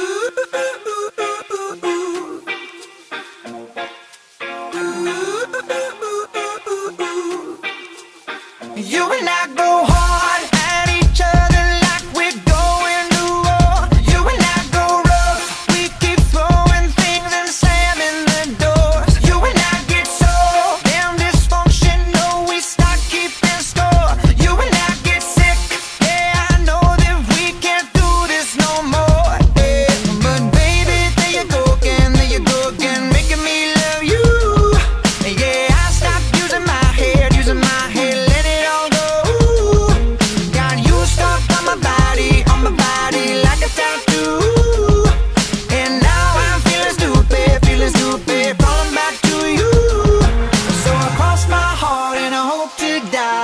You and I go hard at each other like we're going to war. You and I go rough, we keep throwing things and slamming the doors. You and I get so damn dysfunctional, we start keeping score. You and I get sick, yeah, I know that we can't do this no more, yeah. But baby, there you go again, making me love you. Yeah, I stopped using my head, let it all go. Got you stuck on my body like a tattoo. And now I'm feeling stupid, falling back to you. So I cross my heart and I hope to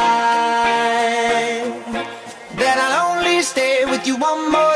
die that I'll only stay with you one more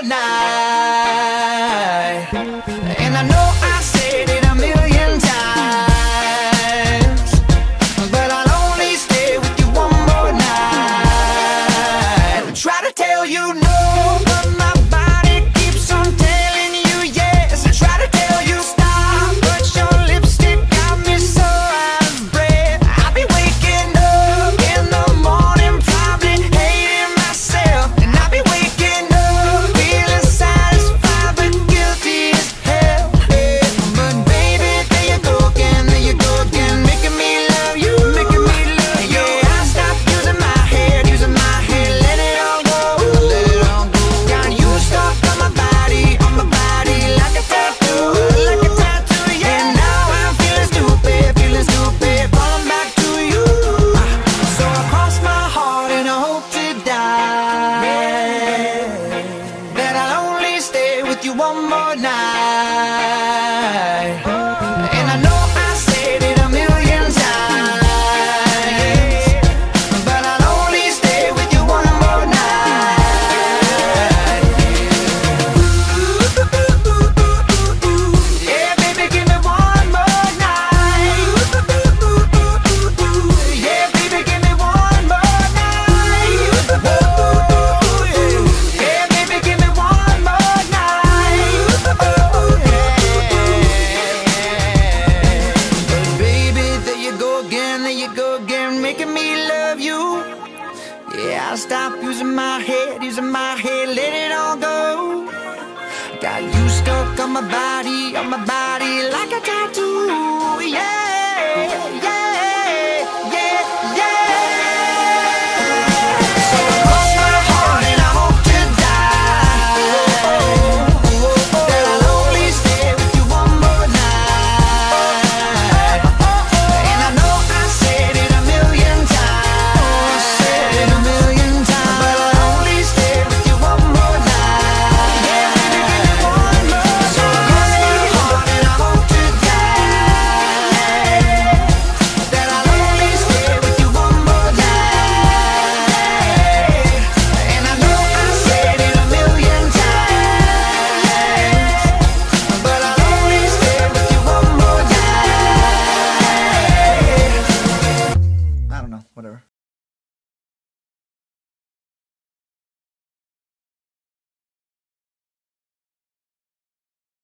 night. And I know I said it a million times, but I'll only stay with you one more night. Try to tell you no, but my body keeps on telling you yes. Try to tell you stop, but your lipstick got me so out of breath. I'll be waking up in the morning, probably hating myself. And I'll be waking up feeling satisfied but guilty as hell, yeah. But baby, there you go again, making me love you, yeah. I stopped using my head, let it all go. Got you stuck on my body like a tattoo, yeah. And now I'm feeling stupid, falling back to you. So I cross my heart and I hope to die that I'll only stay with you one more night. And I know I said it a million times, but I'll only stay with you one more night. Yeah, baby, give me one more night. Yeah, baby, give me one more night. Yeah, baby, give me one more night. But baby, there you go again, making me love you. Yeah, I stopped using my head, let it all go. Got you stuck on my body like a tattoo, yeah, yeah.